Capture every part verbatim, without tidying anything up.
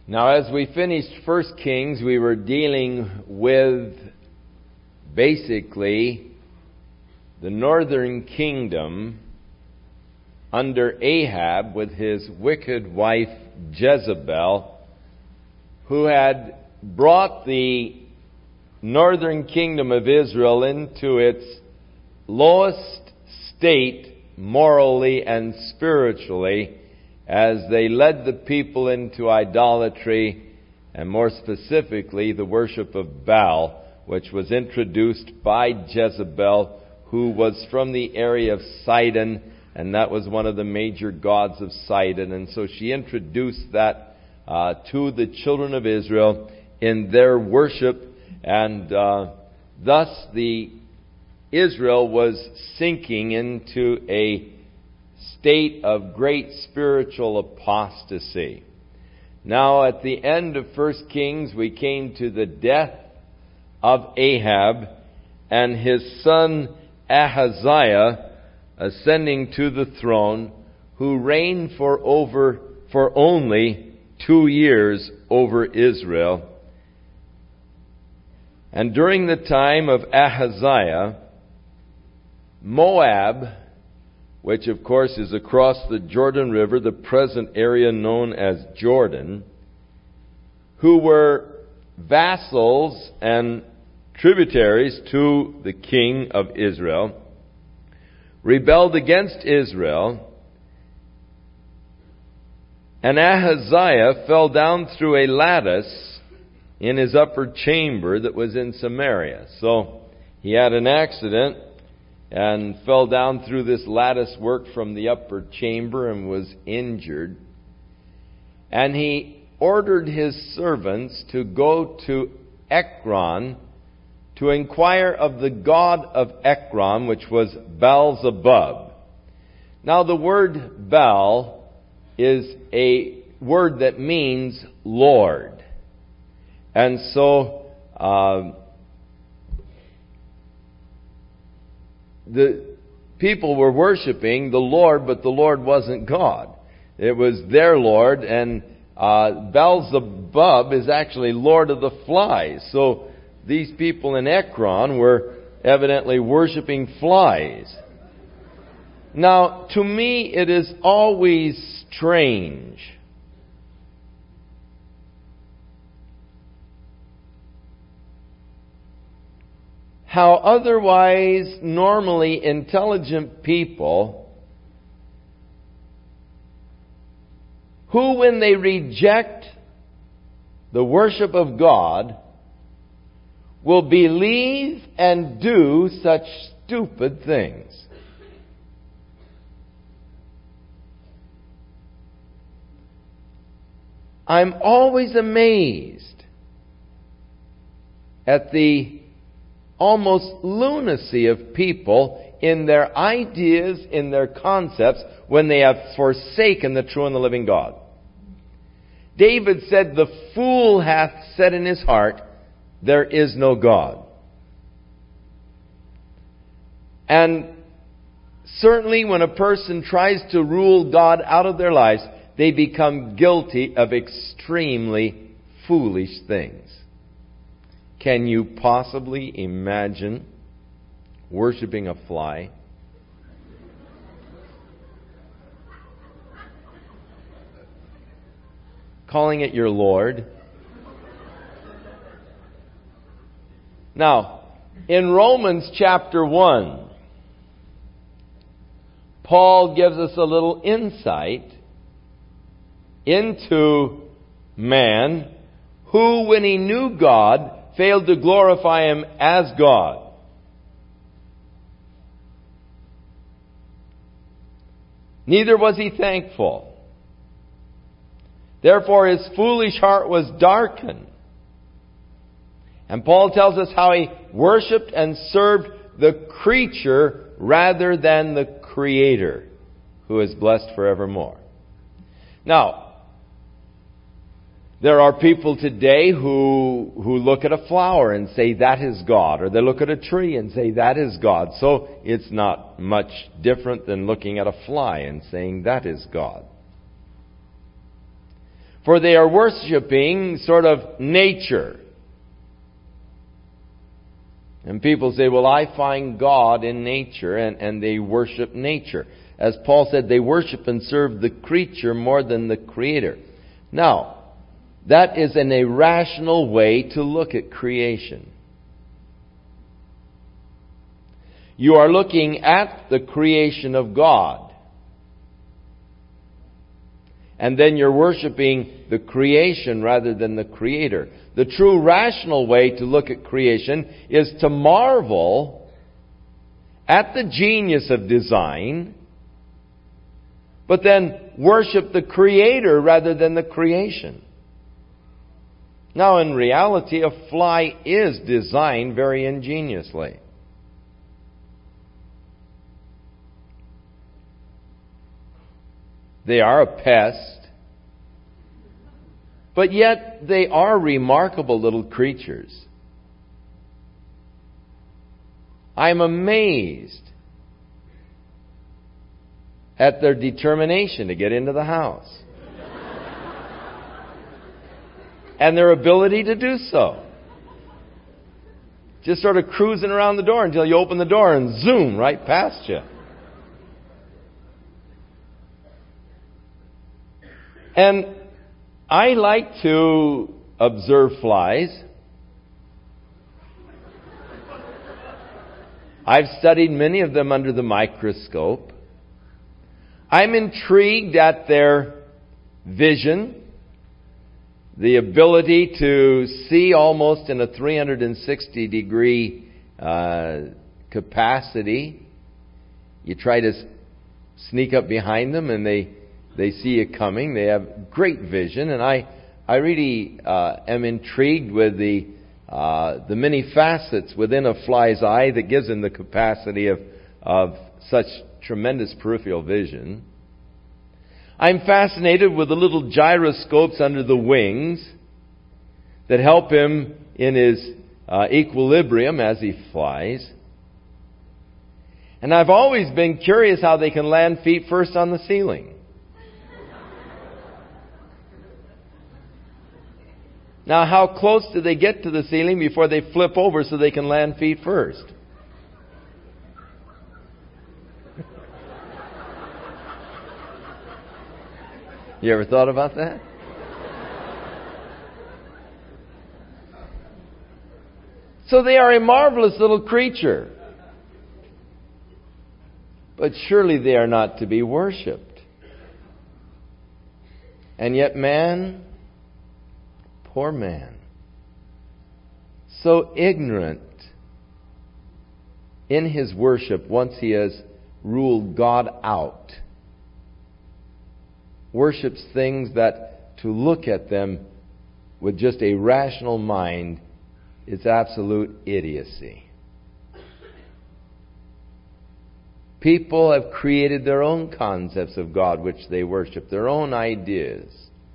Now, as we finished First Kings, we were dealing with basically the northern kingdom under Ahab with his wicked wife Jezebel, who had brought the northern kingdom of Israel into its lowest state morally and spiritually, as they led the people into idolatry, and more specifically the worship of Baal, which was introduced by Jezebel, who was from the area of Sidon, and that was one of the major gods of Sidon. And so she introduced that uh, to the children of Israel in their worship, and uh, thus the Israel was sinking into a state of great spiritual apostasy. Now, at the end of First Kings, we came to the death of Ahab and his son Ahaziah ascending to the throne, who reigned for over for only two years over Israel. And during the time of Ahaziah, Moab, which of course is across the Jordan River, the present area known as Jordan, who were vassals and tributaries to the king of Israel, rebelled against Israel, and Ahaziah fell down through a lattice in his upper chamber that was in Samaria. So he had an accident and fell down through this lattice work from the upper chamber and was injured. And he ordered his servants to go to Ekron to inquire of the god of Ekron, which was Baal-zebub. Now, the word Baal is a word that means Lord. And so, uh, the people were worshiping the Lord, but the Lord wasn't God. It was their Lord, and uh, Baal-zebub is actually Lord of the Flies. So these people in Ekron were evidently worshiping flies. Now, to me, it is always strange how otherwise normally intelligent people, who when they reject the worship of God, will believe and do such stupid things. I'm always amazed at the almost lunacy of people in their ideas, in their concepts, when they have forsaken the true and the living God. David said, "The fool hath said in his heart, there is no God." And certainly when a person tries to rule God out of their lives, they become guilty of extremely foolish things. Can you possibly imagine worshiping a fly? Calling it your Lord? Now, in Romans chapter one, Paul gives us a little insight into man who, when he knew God, failed to glorify Him as God. Neither was he thankful. Therefore his foolish heart was darkened. And Paul tells us how he worshipped and served the creature rather than the Creator, who is blessed forevermore. Now, there are people today who who look at a flower and say that is God, or they look at a tree and say that is God. So it's not much different than looking at a fly and saying that is God. For they are worshiping sort of nature. And people say, well, I find God in nature, and, and they worship nature. As Paul said, they worship and serve the creature more than the Creator. Now, that is an irrational way to look at creation. You are looking at the creation of God. And then you're worshiping the creation rather than the Creator. The true rational way to look at creation is to marvel at the genius of design, but then worship the Creator rather than the creation. Now, in reality, a fly is designed very ingeniously. They are a pest, but yet they are remarkable little creatures. I'm amazed at their determination to get into the house. And their ability to do so. Just sort of cruising around the door until you open the door and zoom right past you. And I like to observe flies. I've studied many of them under the microscope. I'm intrigued at their vision, the ability to see almost in a three hundred sixty degree uh, capacity. You try to sneak up behind them and they They see you coming. They have great vision, and I, I really uh, am intrigued with the uh, the many facets within a fly's eye that gives them the capacity of of such tremendous peripheral vision. I'm fascinated with the little gyroscopes under the wings that help him in his uh, equilibrium as he flies. And I've always been curious how they can land feet first on the ceiling. Now, how close do they get to the ceiling before they flip over so they can land feet first? You ever thought about that? So they are a marvelous little creature. But surely they are not to be worshipped. And yet man, poor man, so ignorant in his worship once he has ruled God out, worships things that to look at them with just a rational mind is absolute idiocy. People have created their own concepts of God which they worship, their own ideas.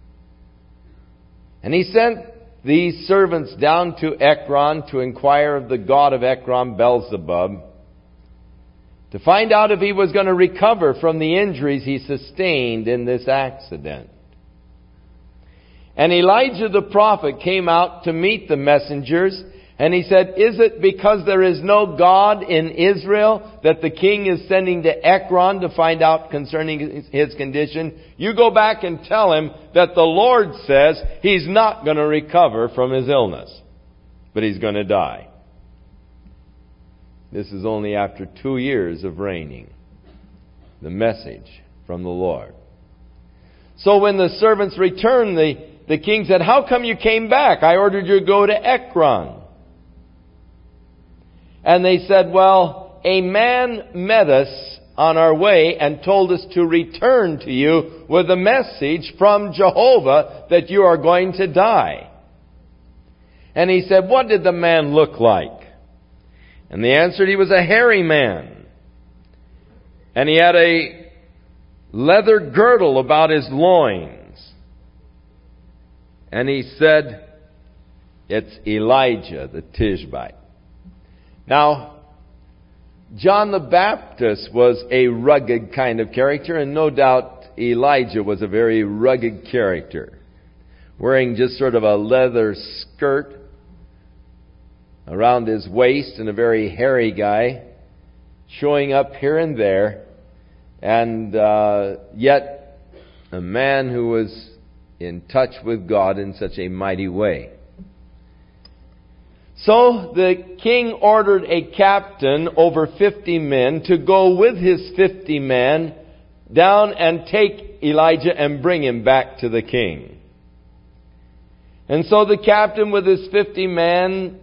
And he sent these servants down to Ekron to inquire of the god of Ekron, Beelzebub, to find out if he was going to recover from the injuries he sustained in this accident. And Elijah the prophet came out to meet the messengers, and he said, "Is it because there is no God in Israel that the king is sending to Ekron to find out concerning his condition? You go back and tell him that the Lord says he's not going to recover from his illness, but he's going to die." This is only after two years of reigning. The message from the Lord. So when the servants returned, the, the king said, "How come you came back? I ordered you to go to Ekron." And they said, "Well, a man met us on our way and told us to return to you with a message from Jehovah that you are going to die." And he said, "What did the man look like?" And they answered, "He was a hairy man. And he had a leather girdle about his loins." And he said, "It's Elijah the Tishbite." Now, John the Baptist was a rugged kind of character, and no doubt Elijah was a very rugged character. wearing just sort of a leather skirt around his waist, and a very hairy guy, showing up here and there, and uh, yet a man who was in touch with God in such a mighty way. So the king ordered a captain over fifty men to go with his fifty men down and take Elijah and bring him back to the king. And so the captain with his fifty man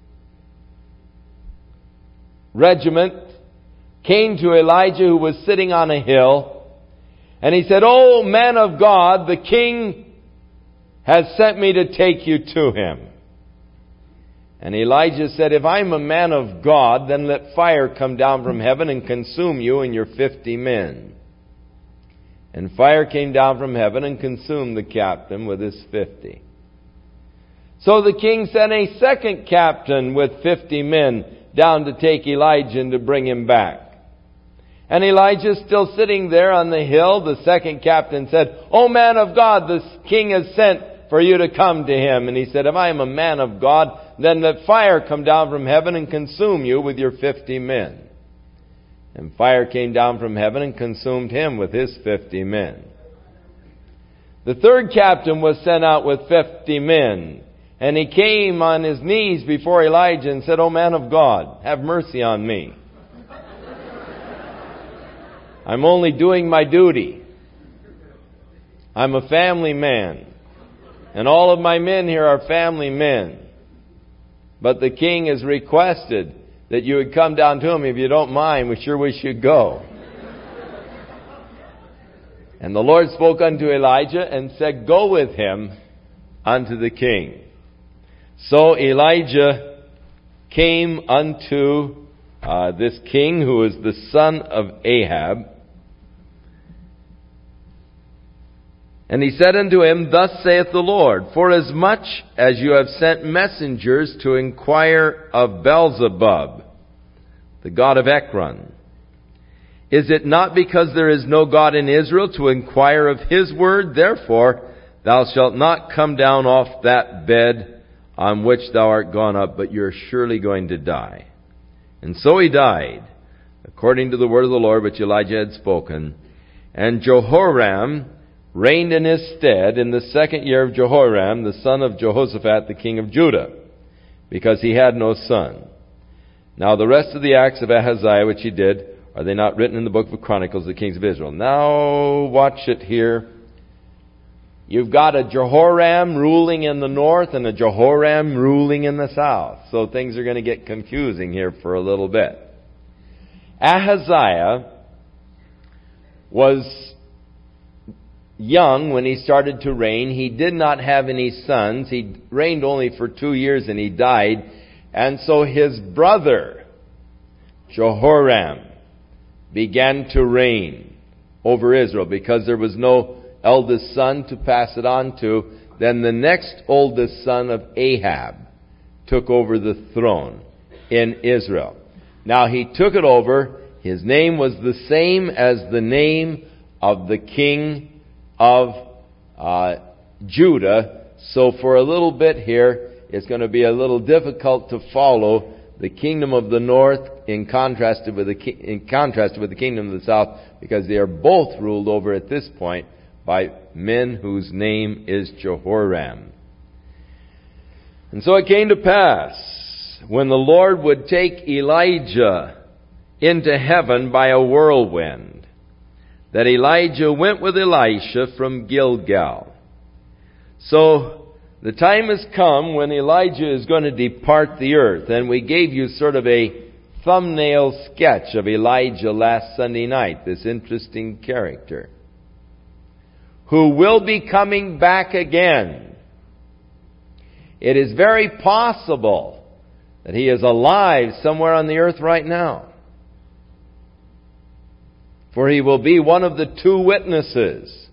regiment came to Elijah, who was sitting on a hill, and he said, "Oh, man of God, the king has sent me to take you to him." And Elijah said, "If I'm a man of God, then let fire come down from heaven and consume you and your fifty men." And fire came down from heaven and consumed the captain with his fifty. So the king sent a second captain with fifty men down to take Elijah and to bring him back. And Elijah still sitting there on the hill. The second captain said, "Oh, man of God, the king has sent for you to come to him." And he said, "If I am a man of God, then let fire come down from heaven and consume you with your fifty men." And fire came down from heaven and consumed him with his fifty men. The third captain was sent out with fifty men. And he came on his knees before Elijah and said, "Oh, man of God, have mercy on me. I'm only doing my duty. I'm a family man. And all of my men here are family men. But the king has requested that you would come down to him. If you don't mind, we sure wish you'd go." And the Lord spoke unto Elijah and said, "Go with him unto the king." So Elijah came unto uh, this king, who was the son of Ahab. And he said unto him, "Thus saith the Lord, forasmuch as you have sent messengers to inquire of Beelzebub, the god of Ekron, is it not because there is no God in Israel to inquire of his word? Therefore thou shalt not come down off that bed on which thou art gone up, but you're surely going to die." And so he died, according to the word of the Lord which Elijah had spoken. And Jehoram reigned in his stead in the second year of Jehoram, the son of Jehoshaphat, the king of Judah, because he had no son. Now the rest of the acts of Ahaziah which he did, are they not written in the book of Chronicles of the kings of Israel? Now watch it here. You've got a Jehoram ruling in the north and a Jehoram ruling in the south. So things are going to get confusing here for a little bit. Ahaziah was young when he started to reign. He did not have any sons. He reigned only for two years and he died. And so his brother, Jehoram, began to reign over Israel because there was no eldest son to pass it on to. Then the next oldest son of Ahab took over the throne in Israel. Now he took it over. His name was the same as the name of the king of uh, Judah. So for a little bit here, it's going to be a little difficult to follow the kingdom of the north in contrast with the in contrast with the kingdom of the south, because they are both ruled over at this point by men whose name is Jehoram. And so it came to pass, when the Lord would take Elijah into heaven by a whirlwind, that Elijah went with Elisha from Gilgal. So the time has come when Elijah is going to depart the earth, and we gave you sort of a thumbnail sketch of Elijah last Sunday night, this interesting character, who will be coming back again. It is very possible that he is alive somewhere on the earth right now. For he will be one of the two witnesses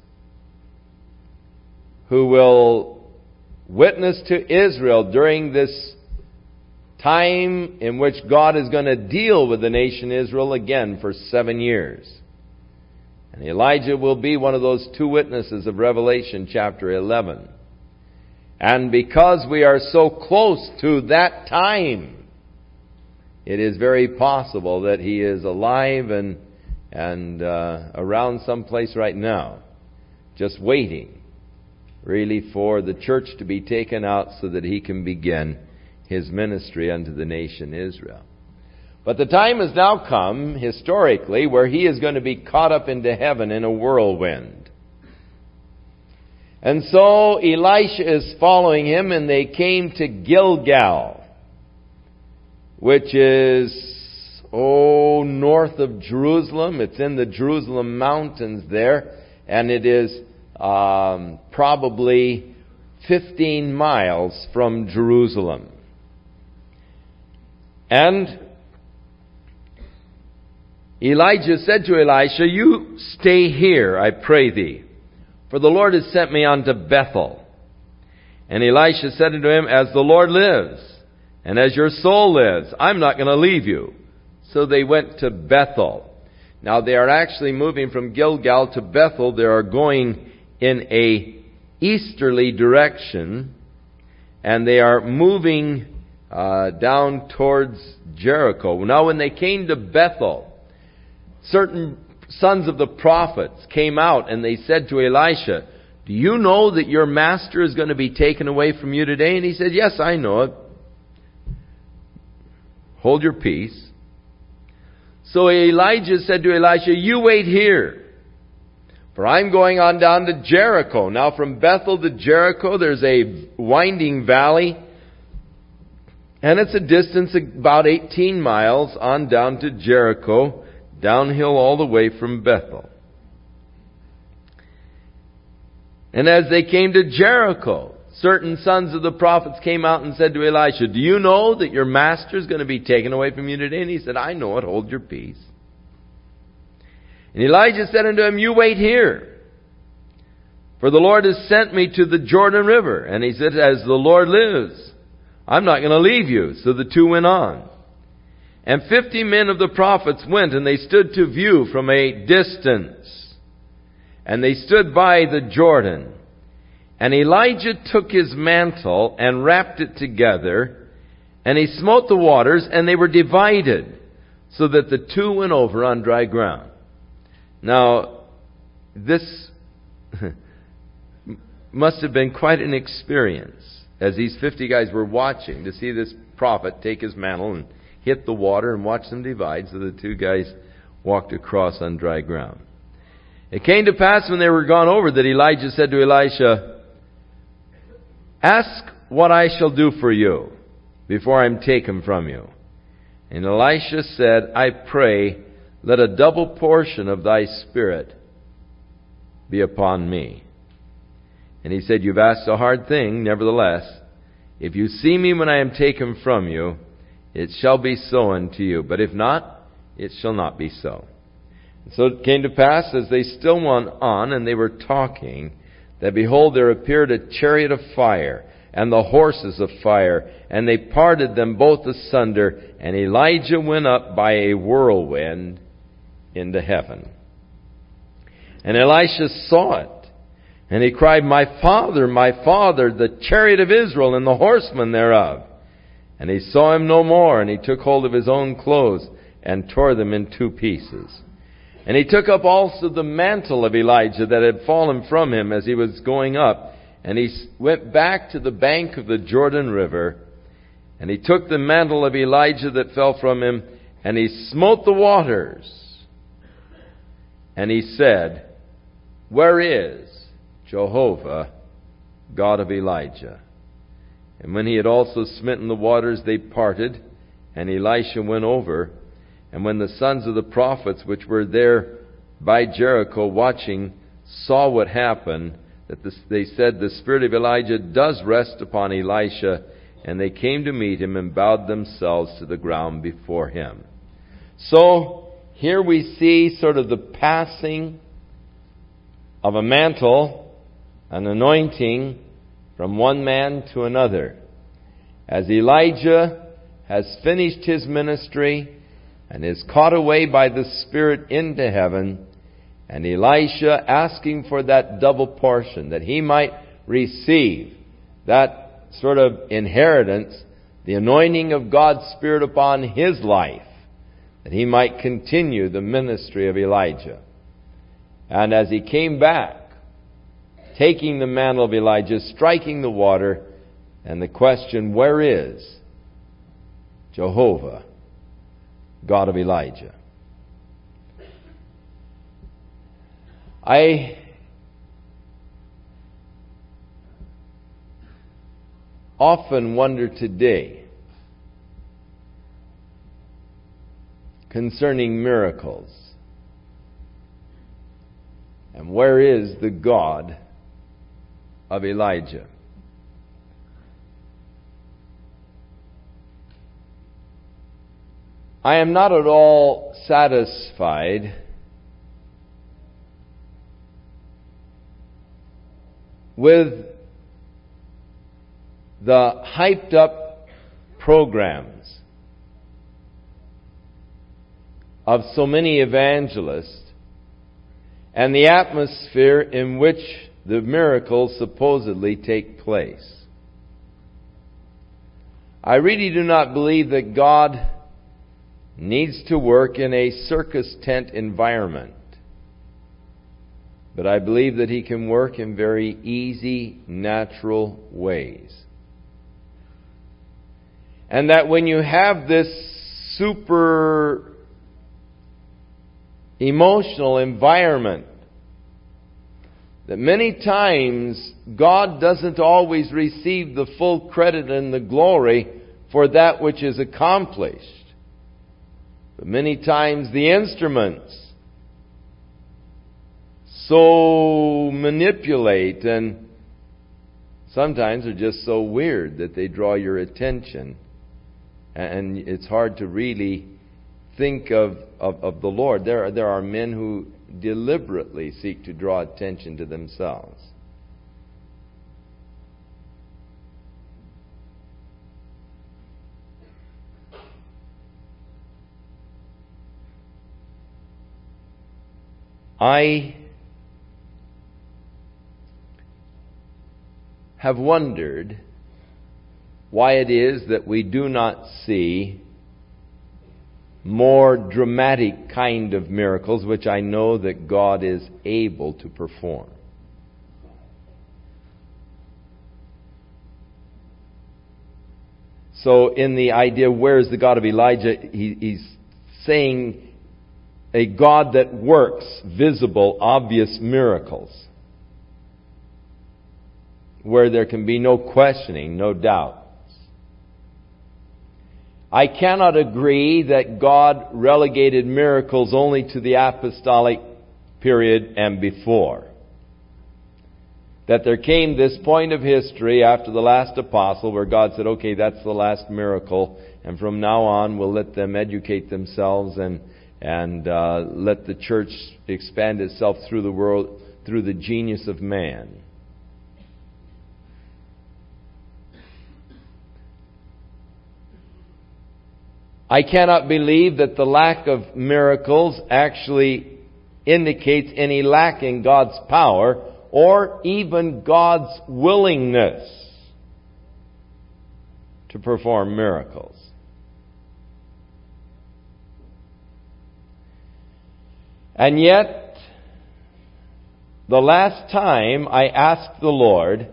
who will witness to Israel during this time in which God is going to deal with the nation Israel again for seven years. And Elijah will be one of those two witnesses of Revelation chapter eleven. And because we are so close to that time, it is very possible that he is alive and and uh, around someplace right now, just waiting, really, for the church to be taken out so that he can begin his ministry unto the nation Israel. But the time has now come, historically, where he is going to be caught up into heaven in a whirlwind. And so Elisha is following him, and they came to Gilgal, which is, oh, north of Jerusalem. It's in the Jerusalem mountains there, and it is um, probably fifteen miles from Jerusalem. And Elijah said to Elisha, "You stay here, I pray thee, for the Lord has sent me unto Bethel." And Elisha said unto him, "As the Lord lives, and as your soul lives, I'm not going to leave you." So they went to Bethel. Now they are actually moving from Gilgal to Bethel. They are going in a easterly direction, and they are moving uh, down towards Jericho. Now when they came to Bethel, certain sons of the prophets came out, and they said to Elisha, "Do you know that your master is going to be taken away from you today?" And he said, "Yes, I know it." "Hold your peace." So Elijah said to Elisha, "You wait here, for I'm going on down to Jericho." Now from Bethel to Jericho, there's a winding valley, and it's a distance about eighteen miles on down to Jericho, downhill all the way from Bethel. And as they came to Jericho, certain sons of the prophets came out and said to Elisha, "Do you know that your master is going to be taken away from you today?" And he said, "I know it, hold your peace." And Elijah said unto him, "You wait here, for the Lord has sent me to the Jordan River." And he said, "As the Lord lives, I'm not going to leave you." So the two went on. And fifty men of the prophets went, and they stood to view from a distance. And they stood by the Jordan. And Elijah took his mantle and wrapped it together, and he smote the waters, and they were divided, so that the two went over on dry ground. Now, this must have been quite an experience, as these fifty guys were watching, to see this prophet take his mantle and hit the water and watch them divide, so the two guys walked across on dry ground. It came to pass when they were gone over that Elijah said to Elisha, "Ask what I shall do for you before I am taken from you." And Elisha said, "I pray, let a double portion of thy spirit be upon me." And he said, "You've asked a hard thing. Nevertheless, if you see me when I am taken from you, it shall be so unto you. But if not, it shall not be so." And so it came to pass, as they still went on, and they were talking, that behold, there appeared a chariot of fire, and the horses of fire, and they parted them both asunder, and Elijah went up by a whirlwind into heaven. And Elisha saw it, and he cried, "My father, my father, the chariot of Israel, and the horsemen thereof." And he saw him no more, and he took hold of his own clothes, and tore them in two pieces. And he took up also the mantle of Elijah that had fallen from him as he was going up. And he went back to the bank of the Jordan River. And he took the mantle of Elijah that fell from him, and he smote the waters. And he said, "Where is Jehovah, God of Elijah?" And when he had also smitten the waters, they parted, and Elisha went over. And when the sons of the prophets which were there by Jericho watching saw what happened, that this, they said, "The spirit of Elijah does rest upon Elisha." And they came to meet him and bowed themselves to the ground before him. So here we see sort of the passing of a mantle, an anointing, from one man to another. As Elijah has finished his ministry and is caught away by the Spirit into heaven, and Elisha asking for that double portion, that he might receive that sort of inheritance, the anointing of God's Spirit upon his life, that he might continue the ministry of Elijah. And as he came back, taking the mantle of Elijah, striking the water, and the question, where is Jehovah, God of Elijah? I often wonder today concerning miracles. And where is the God of Elijah? I am not at all satisfied with the hyped up programs of so many evangelists and the atmosphere in which the miracles supposedly take place. I really do not believe that God needs to work in a circus tent environment. But I believe that He can work in very easy, natural ways. And that when you have this super emotional environment, that many times God doesn't always receive the full credit and the glory for that which is accomplished. But many times the instruments so manipulate and sometimes are just so weird that they draw your attention. And it's hard to really think of, of, of the Lord. There are, there are men who deliberately seek to draw attention to themselves. I have wondered why it is that we do not see more dramatic kind of miracles, which I know that God is able to perform. So in the idea, where is the God of Elijah, he, he's saying a God that works visible, obvious miracles, where there can be no questioning, no doubt. I cannot agree that God relegated miracles only to the apostolic period and before. That there came this point of history after the last apostle where God said, okay, that's the last miracle, and from now on we'll let them educate themselves and and uh, let the church expand itself through the world, through the genius of man. I cannot believe that the lack of miracles actually indicates any lack in God's power or even God's willingness to perform miracles. And yet, the last time I asked the Lord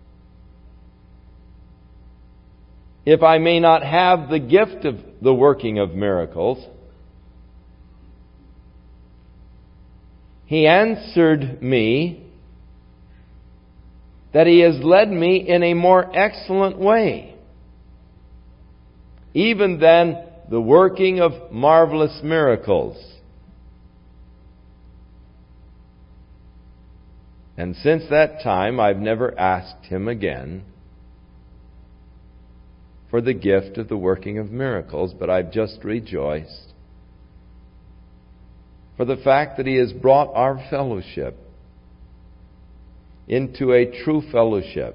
if I may not have the gift of the working of miracles, He answered me that He has led me in a more excellent way, even than the working of marvelous miracles. And since that time, I've never asked Him again for the gift of the working of miracles, but I've just rejoiced for the fact that He has brought our fellowship into a true fellowship,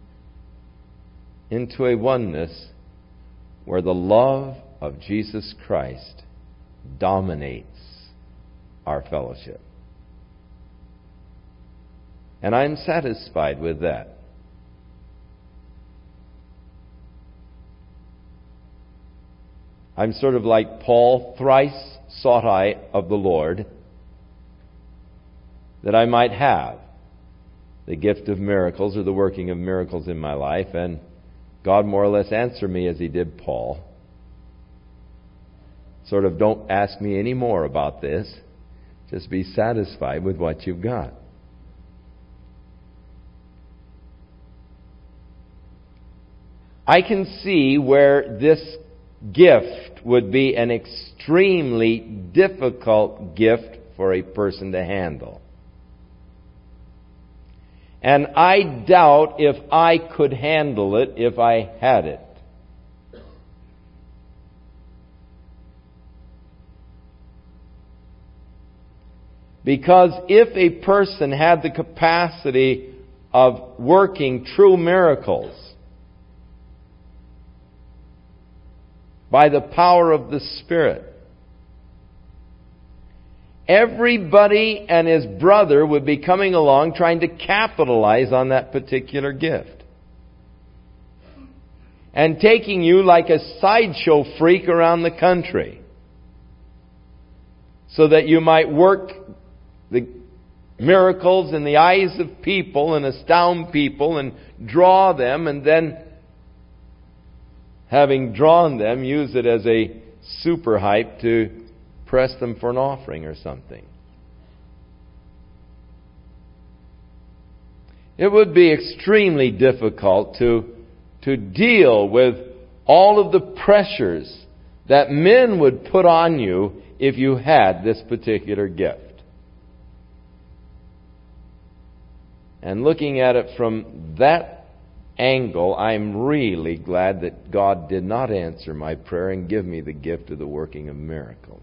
into a oneness where the love of Jesus Christ dominates our fellowship. And I'm satisfied with that. I'm sort of like Paul, thrice sought I of the Lord that I might have the gift of miracles or the working of miracles in my life. And God more or less answered me as He did Paul. Sort of, don't ask me any more about this. Just be satisfied with what you've got. I can see where this gift would be an extremely difficult gift for a person to handle. And I doubt if I could handle it if I had it. Because if a person had the capacity of working true miracles by the power of the Spirit, everybody and his brother would be coming along trying to capitalize on that particular gift. And taking you like a sideshow freak around the country, so that you might work the miracles in the eyes of people and astound people and draw them, and then, having drawn them, use it as a super hype to press them for an offering or something. It would be extremely difficult to, to deal with all of the pressures that men would put on you if you had this particular gift. And looking at it from that angle, I'm really glad that God did not answer my prayer and give me the gift of the working of miracles.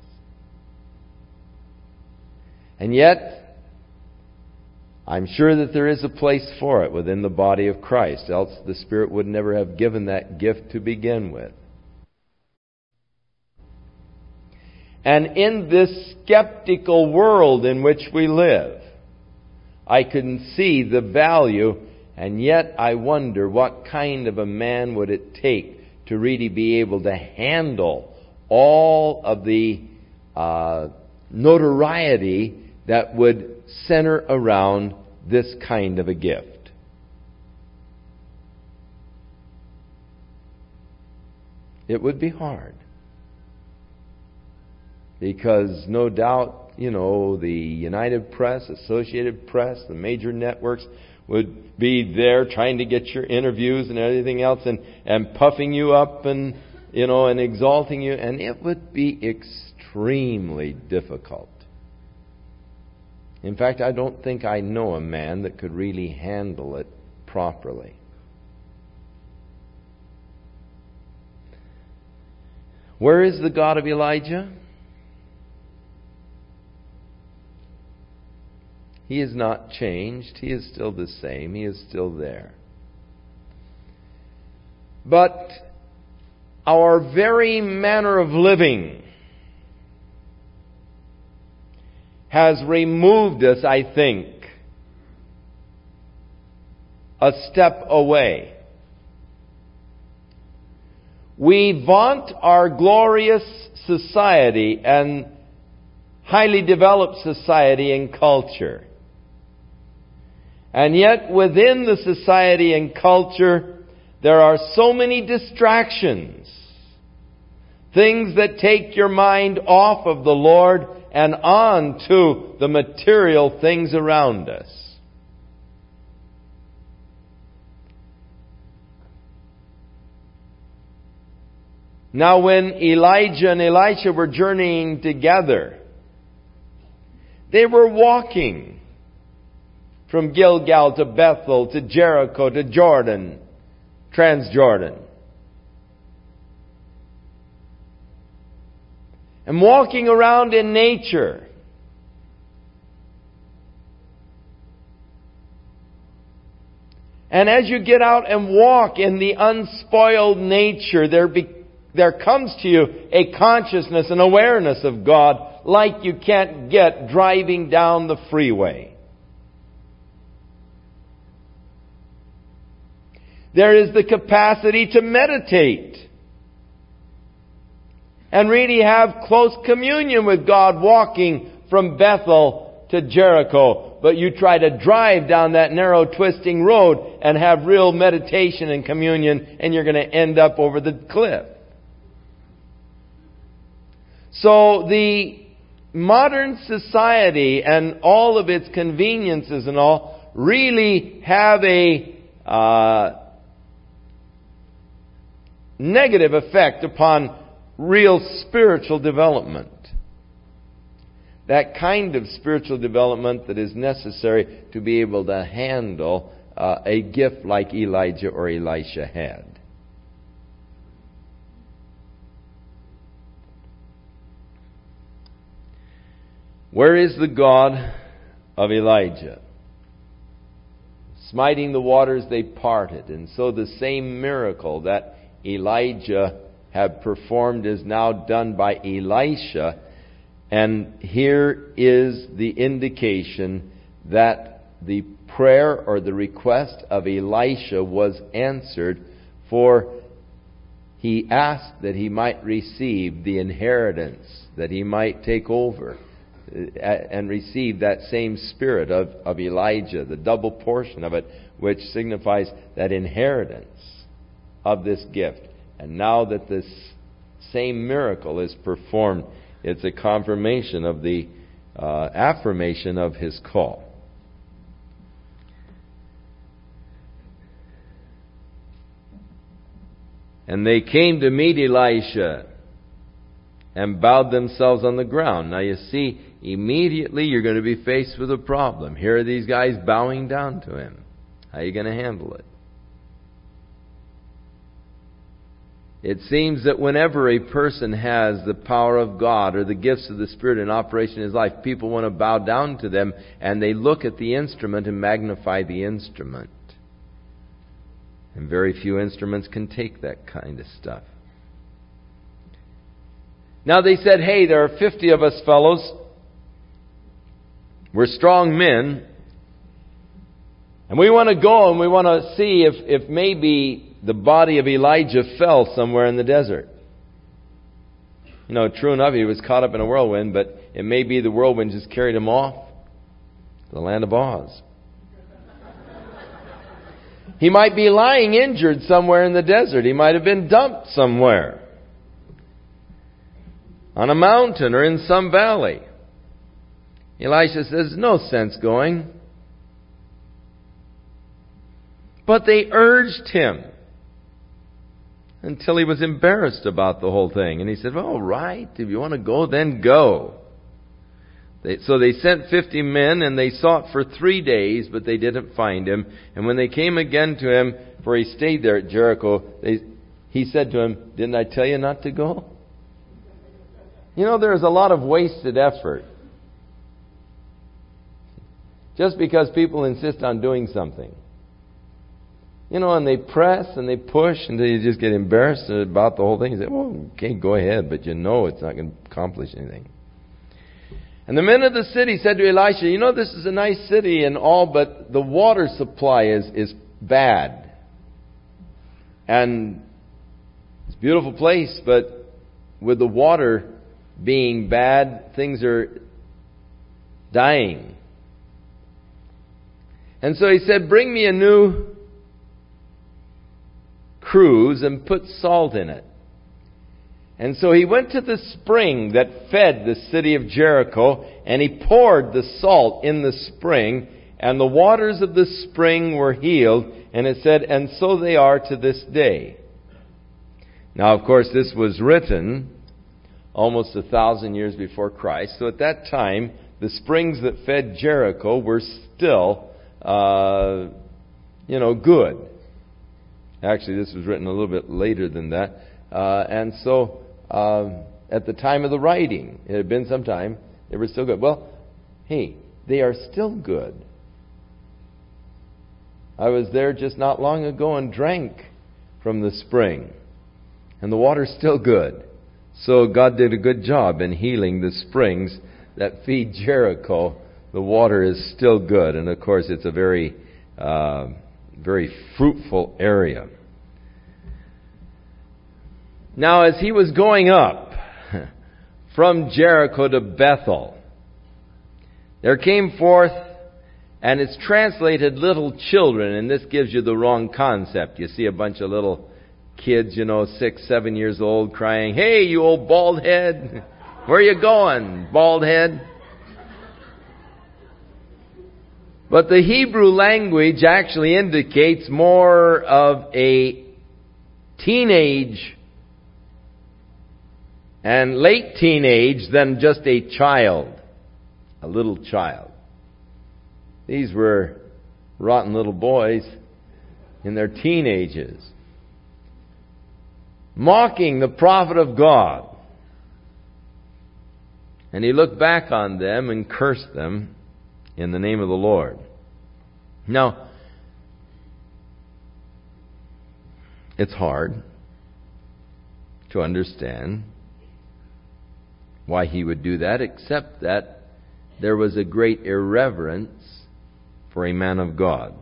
And yet, I'm sure that there is a place for it within the body of Christ, else the Spirit would never have given that gift to begin with. And in this skeptical world in which we live, I can see the value, and yet I wonder what kind of a man would it take to really be able to handle all of the uh, notoriety that would center around this kind of a gift. It would be hard. Because no doubt, you know, the United Press, Associated Press, the major networks would be there trying to get your interviews and everything else, and, and puffing you up and, you know, and exalting you. And it would be extremely difficult. In fact, I don't think I know a man that could really handle it properly. Where is the God of Elijah? He has not changed. He is still the same. He is still there. But our very manner of living has removed us, I think, a step away. We vaunt our glorious society and highly developed society and culture. And yet within the society and culture, there are so many distractions. Things that take your mind off of the Lord and on to the material things around us. Now when Elijah and Elisha were journeying together, they were walking from Gilgal to Bethel to Jericho to Jordan, Transjordan. And walking around in nature. And as you get out and walk in the unspoiled nature, there be, there comes to you a consciousness and awareness of God like you can't get driving down the freeway. There is the capacity to meditate. and really have close communion with God walking from Bethel to Jericho. But you try to drive down that narrow twisting road and have real meditation and communion, and you're going to end up over the cliff. So the modern society and all of its conveniences and all really have a uh, negative effect upon real spiritual development. That kind of spiritual development that is necessary to be able to handle uh, a gift like Elijah or Elisha had. Where is the God of Elijah? Smiting the waters, they parted. And so the same miracle that Elijah had performed is now done by Elisha. And here is the indication that the prayer or the request of Elisha was answered, for he asked that he might receive the inheritance, that he might take over and receive that same spirit of, of Elijah, the double portion of it, which signifies that inheritance of this gift. And now that this same miracle is performed, it's a confirmation of the uh, affirmation of his call. And they came to meet Elisha and bowed themselves on the ground. Now you see, immediately you're going to be faced with a problem. Here are these guys bowing down to him. How are you going to handle it? It seems that whenever a person has the power of God or the gifts of the Spirit in operation in his life, people want to bow down to them, and they look at the instrument and magnify the instrument. And very few instruments can take that kind of stuff. Now they said, hey, there are fifty of us fellows. We're strong men. And we want to go and we want to see if, if maybe the body of Elijah fell somewhere in the desert. You know, true enough, he was caught up in a whirlwind, but it may be the whirlwind just carried him off to the land of Oz. He might be lying injured somewhere in the desert. He might have been dumped somewhere on a mountain or in some valley. Elisha says, no sense going. But they urged him until he was embarrassed about the whole thing. And he said, well, all right, if you want to go, then go. They, so they sent fifty men, and they sought for three days, but they didn't find him. And when they came again to him, for he stayed there at Jericho, they, he said to him, didn't I tell you not to go? You know, there's a lot of wasted effort. Just because people insist on doing something. You know, and they press and they push until you just get embarrassed about the whole thing. You say, well, okay, go ahead, but you know it's not going to accomplish anything. And the men of the city said to Elisha, you know, this is a nice city and all, but the water supply is, is bad. And it's a beautiful place, but with the water being bad, things are dying. And so he said, bring me a new cruse and put salt in it. And so he went to the spring that fed the city of Jericho, and he poured the salt in the spring, and the waters of the spring were healed. And it said, and so they are to this day. Now, of course, this was written almost a thousand years before Christ. So at that time, the springs that fed Jericho were still, uh, you know, good. Actually, this was written a little bit later than that. Uh, and so, uh, at the time of the writing, it had been some time, they were still good. Well, hey, they are still good. I was there just not long ago and drank from the spring. And the water's still good. So God did a good job in healing the springs that feed Jericho. The water is still good. And of course, it's a very, uh, very fruitful area. Now, as he was going up from Jericho to Bethel, there came forth, and it's translated little children, and this gives you the wrong concept. You see a bunch of little kids, you know, six, seven years old, crying, "Hey, you old bald head, where are you going, bald head?" But the Hebrew language actually indicates more of a teenage and late teenage than just a child, a little child. These were rotten little boys in their teenagers, mocking the prophet of God. And he looked back on them and cursed them in the name of the Lord. Now, it's hard to understand why he would do that, except that there was a great irreverence for a man of God.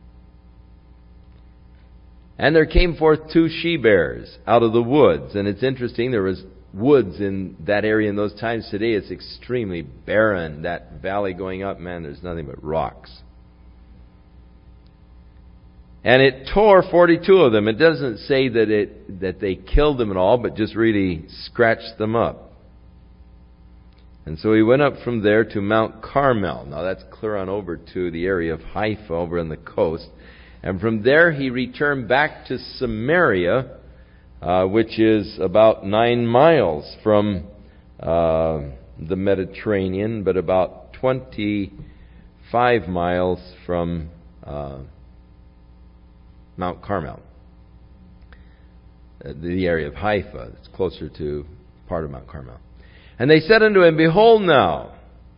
And there came forth two she-bears out of the woods. And it's interesting, there was woods in that area in those times. Today it's extremely barren. That valley going up, man, there's nothing but rocks. And it tore forty-two of them. It doesn't say that it that they killed them at all, but just really scratched them up. And so he went up from there to Mount Carmel. Now that's clear on over to the area of Haifa over on the coast. And from there he returned back to Samaria, uh, which is about nine miles from uh, the Mediterranean, but about twenty-five miles from uh, Mount Carmel. Uh, the area of Haifa. It's closer to part of Mount Carmel. And they said unto him, "Behold now,"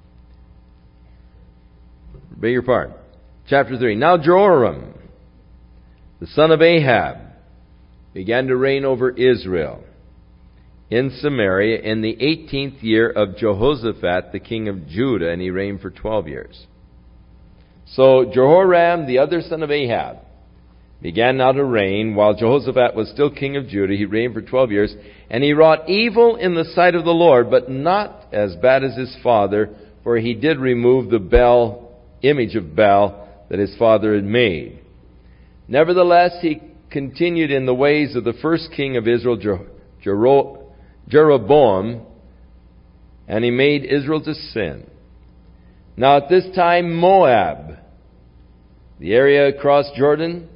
beg your pardon, chapter three, "Now Jehoram, the son of Ahab, began to reign over Israel in Samaria in the eighteenth year of Jehoshaphat, the king of Judah, and he reigned for twelve years. So Jehoram, the other son of Ahab, began now to reign, while Jehoshaphat was still king of Judah. He reigned for twelve years, and he wrought evil in the sight of the Lord, but not as bad as his father, for he did remove the Baal, image of Baal, that his father had made. Nevertheless, he continued in the ways of the first king of Israel, Jer- Jeroboam, and he made Israel to sin. Now at this time, Moab, the area across Jordan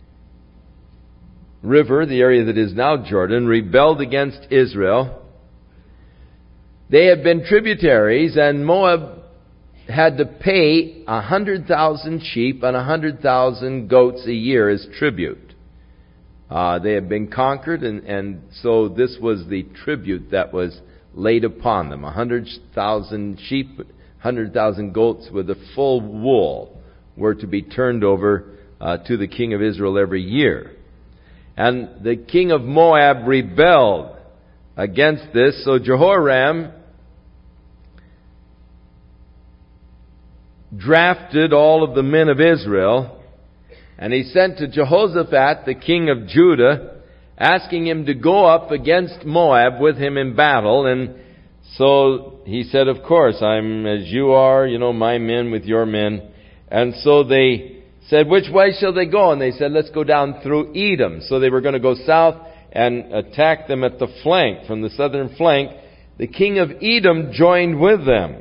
River, the area that is now Jordan, rebelled against Israel. They had been tributaries, and Moab had to pay a hundred thousand sheep and a hundred thousand goats a year as tribute. Uh, they had been conquered, and, and so this was the tribute that was laid upon them. A hundred thousand sheep, hundred thousand goats with a full wool were to be turned over uh, to the king of Israel every year. And the king of Moab rebelled against this. So Jehoram drafted all of the men of Israel, and he sent to Jehoshaphat, the king of Judah, asking him to go up against Moab with him in battle. And so he said, "Of course, I'm as you are, you know, my men with your men." And so they said, "Which way shall they go?" And they said, "Let's go down through Edom." So they were going to go south and attack them at the flank, from the southern flank. The king of Edom joined with them.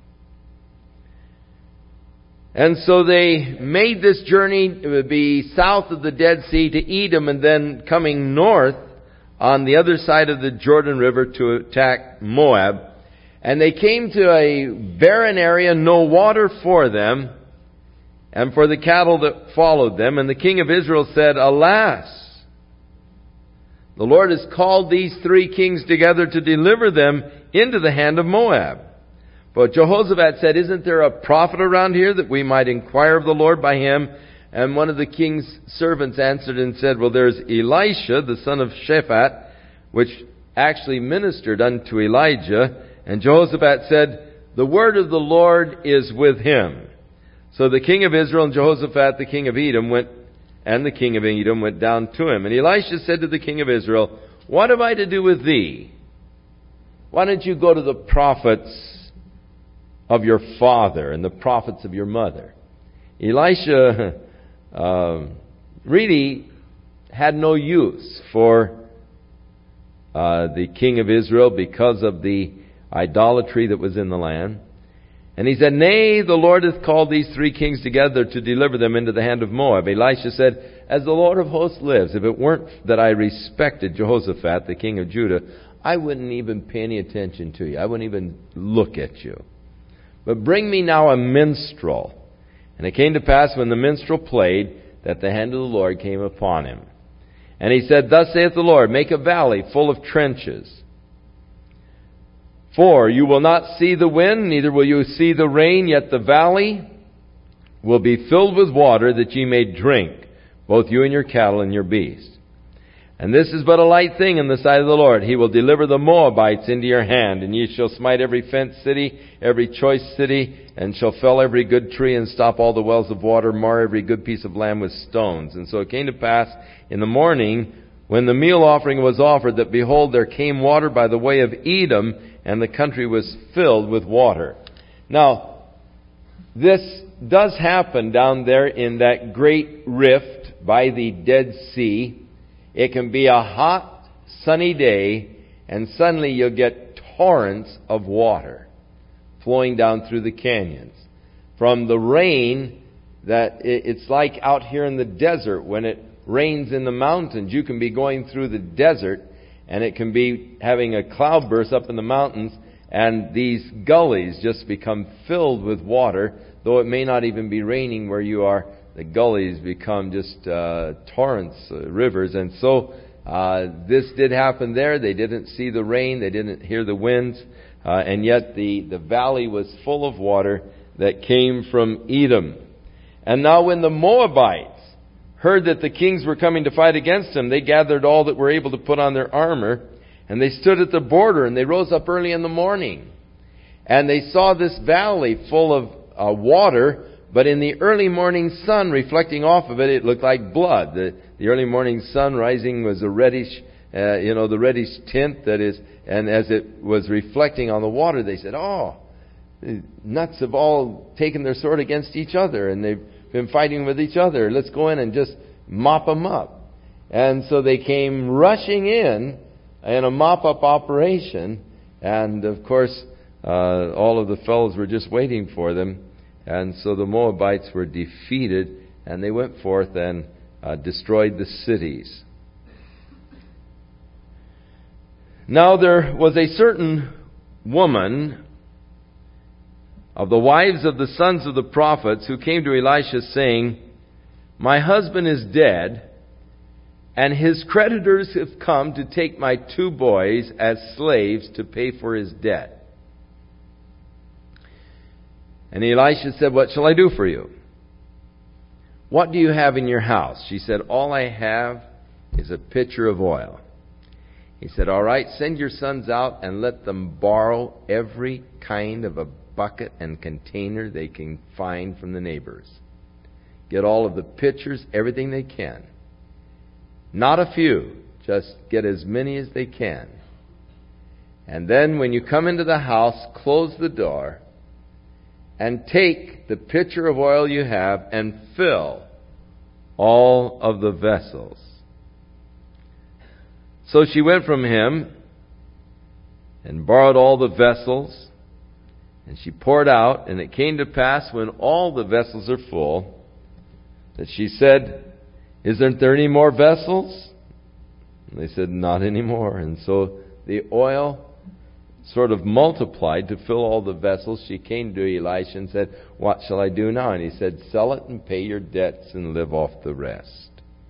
And so they made this journey to be south of the Dead Sea to Edom, and then coming north on the other side of the Jordan River to attack Moab. And they came to a barren area, no water for them, and for the cattle that followed them. And the king of Israel said, "Alas, the Lord has called these three kings together to deliver them into the hand of Moab." But Jehoshaphat said, "Isn't there a prophet around here that we might inquire of the Lord by him?" And one of the king's servants answered and said, "Well, there's Elisha, the son of Shaphat, which actually ministered unto Elijah." And Jehoshaphat said, "The word of the Lord is with him." So the king of Israel and Jehoshaphat, the king of Edom, went, and the king of Edom went down to him. And Elisha said to the king of Israel, "What have I to do with thee, why don't you go to the prophets of your father and the prophets of your mother? Elisha uh, really had no use for uh, the king of Israel because of the idolatry that was in the land. And he said, "Nay, the Lord hath called these three kings together to deliver them into the hand of Moab." Elisha said, "As the Lord of hosts lives, if it weren't that I respected Jehoshaphat, the king of Judah, I wouldn't even pay any attention to you. I wouldn't even look at you. But bring me now a minstrel." And it came to pass when the minstrel played that the hand of the Lord came upon him. And he said, "Thus saith the Lord, make a valley full of trenches. For you will not see the wind, neither will you see the rain, yet the valley will be filled with water, that ye may drink, both you and your cattle and your beasts. And this is but a light thing in the sight of the Lord. He will deliver the Moabites into your hand, and ye shall smite every fenced city, every choice city, and shall fell every good tree, and stop all the wells of water, mar every good piece of land with stones." And so it came to pass in the morning, when the meal offering was offered, that behold, there came water by the way of Edom, and the country was filled with water. Now, this does happen down there in that great rift by the Dead Sea. It can be a hot, sunny day, and suddenly you'll get torrents of water flowing down through the canyons. From the rain, that it's like out here in the desert when it rains in the mountains. You can be going through the desert, and it can be having a cloudburst up in the mountains, and these gullies just become filled with water. Though it may not even be raining where you are, the gullies become just uh, torrents, uh, rivers. And so uh, this did happen there. They didn't see the rain. They didn't hear the winds. Uh, and yet the, the valley was full of water that came from Edom. And now when the Moabites heard that the kings were coming to fight against them, they gathered all that were able to put on their armor, and they stood at the border, and they rose up early in the morning. And they saw this valley full of uh, water, but in the early morning sun reflecting off of it, it looked like blood. The, the early morning sun rising was a reddish, uh, you know, the reddish tint that is, and as it was reflecting on the water, they said, "Oh, the nuts have all taken their sword against each other, and they've been fighting with each other. Let's go in and just mop them up." And so they came rushing in in a mop-up operation, and of course, uh, all of the fellows were just waiting for them. And so the Moabites were defeated, and they went forth and uh, destroyed the cities. Now there was a certain woman of the wives of the sons of the prophets who came to Elisha saying, "My husband is dead, and his creditors have come to take my two boys as slaves to pay for his debt." And Elisha said, "What shall I do for you? What do you have in your house?" She said, "All I have is a pitcher of oil." He said, "All right, send your sons out and let them borrow every kind of a bucket and container they can find from the neighbors. Get all of the pitchers, everything they can. Not a few, just get as many as they can. And then when you come into the house, close the door and take the pitcher of oil you have and fill all of the vessels." So she went from him and borrowed all the vessels, and she poured out, and it came to pass when all the vessels are full, that she said, "Isn't there any more vessels?" And they said, "Not anymore." And so the oil sort of multiplied to fill all the vessels. She came to Elisha and said, "What shall I do now?" And he said, "Sell it and pay your debts and live off the rest."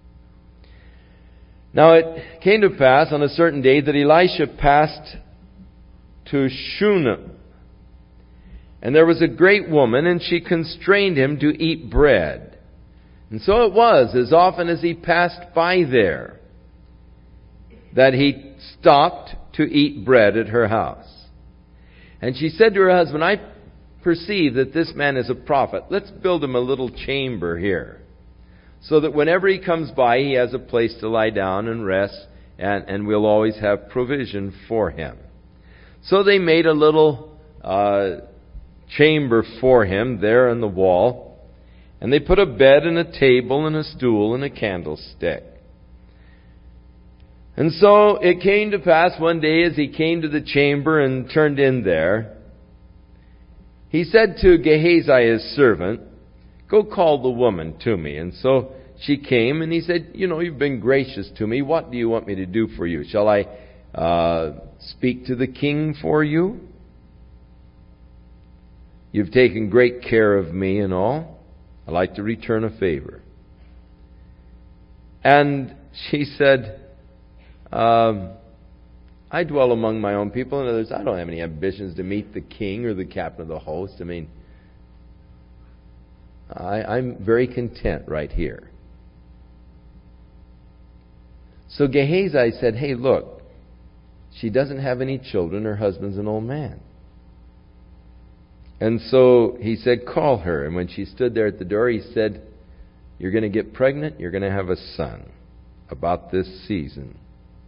Now it came to pass on a certain day that Elisha passed to Shunem. And there was a great woman, and she constrained him to eat bread. And so it was, as often as he passed by there, that he stopped to eat bread at her house. And she said to her husband, "I perceive that this man is a prophet. Let's build him a little chamber here, so that whenever he comes by, he has a place to lie down and rest, and, and we'll always have provision for him." So they made a little uh, chamber for him there on the wall, and they put a bed and a table and a stool and a candlestick. And so it came to pass one day as he came to the chamber and turned in there, he said to Gehazi his servant, "Go call the woman to me." And so she came, and he said, "You know, you've been gracious to me. What do you want me to do for you? Shall I uh, speak to the king for you? You've taken great care of me and all. I'd like to return a favor." And she said, um, "I dwell among my own people." In other words, I don't have any ambitions to meet the king or the captain of the host. I mean, I, I'm very content right here. So Gehazi said, "Hey, look, she doesn't have any children. Her husband's an old man." And so he said, "Call her." And when she stood there at the door, he said, "You're going to get pregnant. You're going to have a son about this season.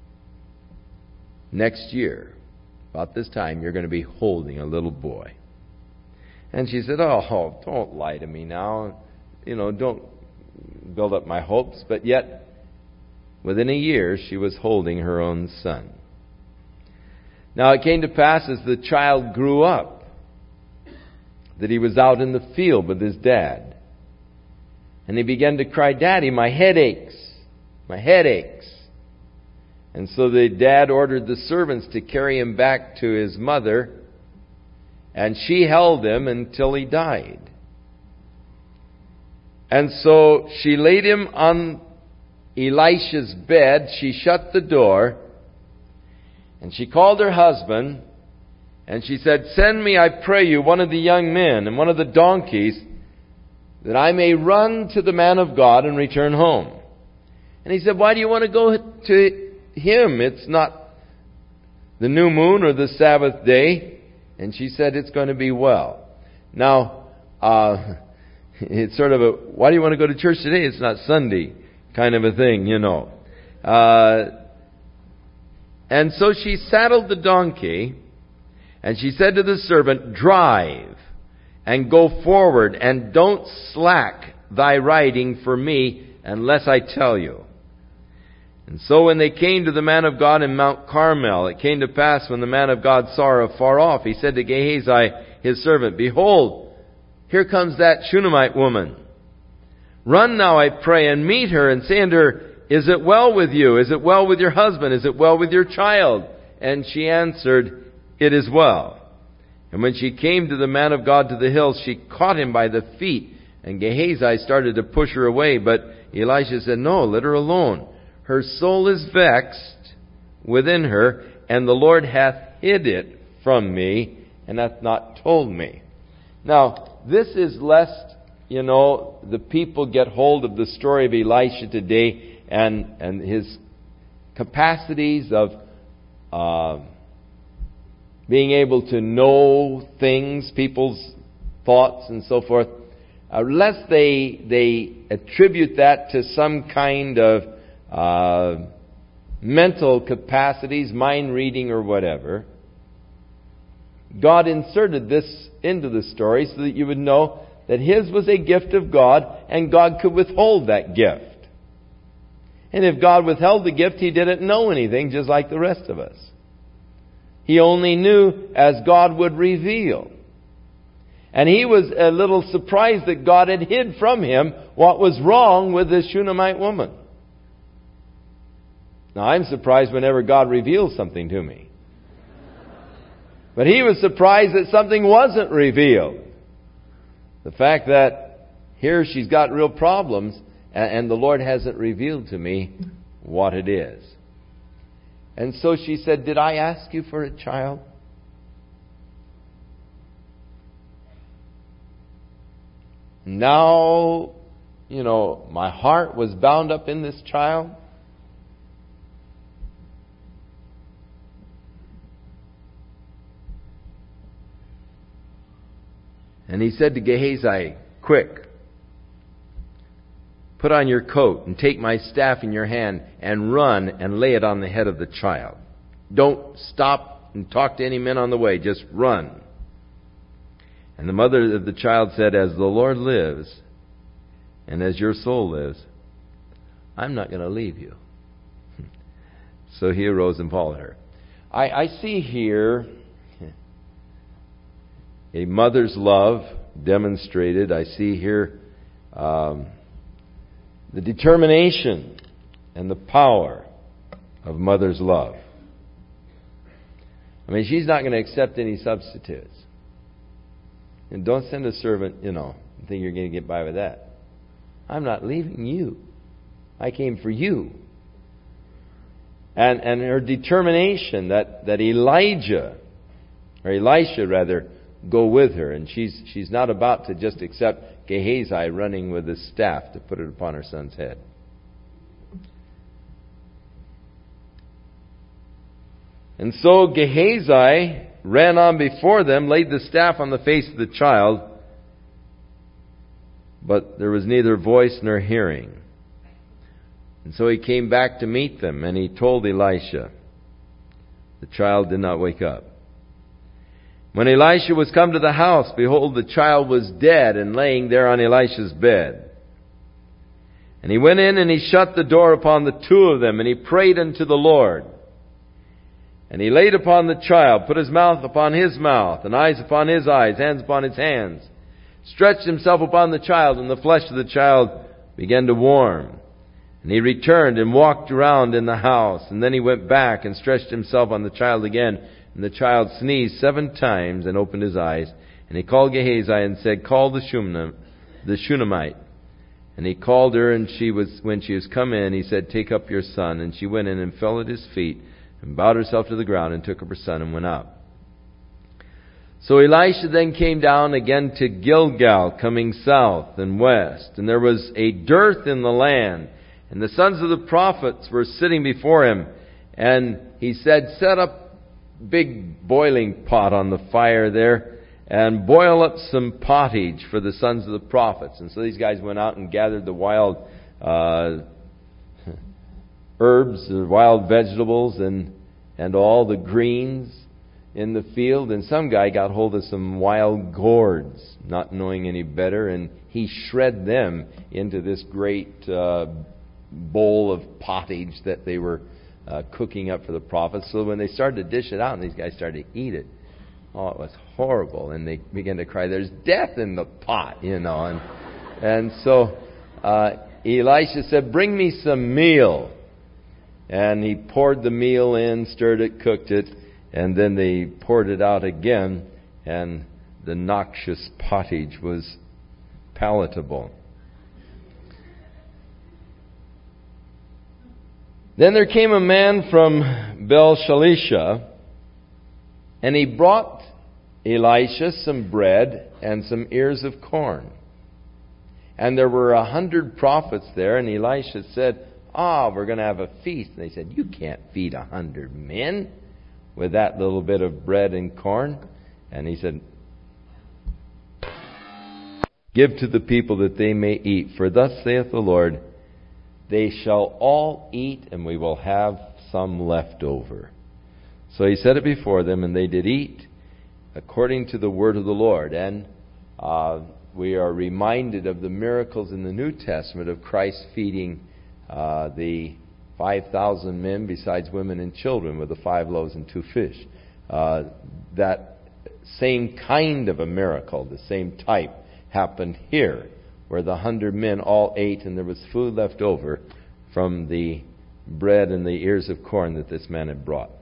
Next year, about this time, you're going to be holding a little boy." And she said, "Oh, don't lie to me now. You know, don't build up my hopes." But yet, within a year, she was holding her own son. Now it came to pass as the child grew up that he was out in the field with his dad. And he began to cry, "Daddy, my head aches. My head aches." And so the dad ordered the servants to carry him back to his mother, and she held him until he died. And so she laid him on Elisha's bed, she shut the door, and she called her husband, and she said, "Send me, I pray you, one of the young men and one of the donkeys, that I may run to the man of God and return home." And he said, "Why do you want to go to him? It's not the new moon or the Sabbath day." And she said, "It's going to be well." Now, uh, it's sort of a, why do you want to go to church today? It's not Sunday kind of a thing, you know. Uh, and so she saddled the donkey, and she said to the servant, "Drive and go forward, and don't slack thy riding for me unless I tell you." And so when they came to the man of God in Mount Carmel, it came to pass when the man of God saw her afar off, he said to Gehazi his servant, "Behold, here comes that Shunammite woman. Run now, I pray, and meet her, and say unto her, Is it well with you? Is it well with your husband? Is it well with your child?" And she answered, "It is well." And when she came to the man of God to the hill, she caught him by the feet, and Gehazi started to push her away. But Elisha said, "No, let her alone. Her soul is vexed within her, and the Lord hath hid it from me, and hath not told me." Now, this is lest, you know, the people get hold of the story of Elisha today and, and his capacities of uh, being able to know things, people's thoughts and so forth, uh, lest they, they attribute that to some kind of Uh, mental capacities, mind reading or whatever. God inserted this into the story so that you would know that his was a gift of God, and God could withhold that gift. And if God withheld the gift, he didn't know anything, just like the rest of us. He only knew as God would reveal. And he was a little surprised that God had hid from him what was wrong with this Shunammite woman. Now, I'm surprised whenever God reveals something to me. But he was surprised that something wasn't revealed. The fact that here she's got real problems, and the Lord hasn't revealed to me what it is. And so she said, "Did I ask you for a child?" Now, you know, my heart was bound up in this child. And he said to Gehazi, "Quick, put on your coat and take my staff in your hand and run and lay it on the head of the child. Don't stop and talk to any men on the way. Just run. And the mother of the child said, as the Lord lives, and as your soul lives, I'm not going to leave you. So he arose and followed her. I, I see here a mother's love demonstrated. I see here um, the determination and the power of mother's love. I mean, she's not going to accept any substitutes. And don't send a servant, you know, and think you're going to get by with that. I'm not leaving you. I came for you. And and her determination that, that Elijah, or Elisha rather, go with her. And she's she's not about to just accept Gehazi running with his staff to put it upon her son's head. And so Gehazi ran on before them, laid the staff on the face of the child, but there was neither voice nor hearing. And so he came back to meet them, and he told Elisha. The child did not wake up. When Elisha was come to the house, behold, the child was dead and laying there on Elisha's bed. And he went in and he shut the door upon the two of them, and he prayed unto the Lord. And he laid upon the child, put his mouth upon his mouth, and eyes upon his eyes, hands upon his hands, stretched himself upon the child, and the flesh of the child began to warm. And he returned and walked around in the house. And then he went back and stretched himself on the child again. And the child sneezed seven times and opened his eyes. And he called Gehazi and said, call the Shunem, the Shunammite. And he called her, and she was when she was come in, he said, take up your son. And she went in and fell at his feet and bowed herself to the ground and took up her son and went out. So Elisha then came down again to Gilgal, coming south and west. And there was a dearth in the land. And the sons of the prophets were sitting before him. And he said, set up big boiling pot on the fire there and boil up some pottage for the sons of the prophets. And so these guys went out and gathered the wild uh, herbs, the wild vegetables, and, and all the greens in the field. And some guy got hold of some wild gourds, not knowing any better, and he shred them into this great uh, bowl of pottage that they were uh, cooking up for the prophets. So when they started to dish it out and these guys started to eat it, oh, it was horrible. And they began to cry, there's death in the pot, you know. And and so uh, Elisha said, bring me some meal. And he poured the meal in, stirred it, cooked it, and then they poured it out again, and the noxious pottage was palatable. Then there came a man from Baal-shalisha, and he brought Elisha some bread and some ears of corn. And there were a hundred prophets there, and Elisha said, ah, we're going to have a feast. And they said, you can't feed a hundred men with that little bit of bread and corn. And he said, give to the people that they may eat. For thus saith the Lord, they shall all eat, and we will have some left over. So he said it before them, and they did eat according to the word of the Lord. And uh, we are reminded of the miracles in the New Testament of Christ feeding uh, the five thousand men besides women and children with the five loaves and two fish. Uh, that same kind of a miracle, the same type, happened here, where the hundred men all ate, and there was food left over from the bread and the ears of corn that this man had brought.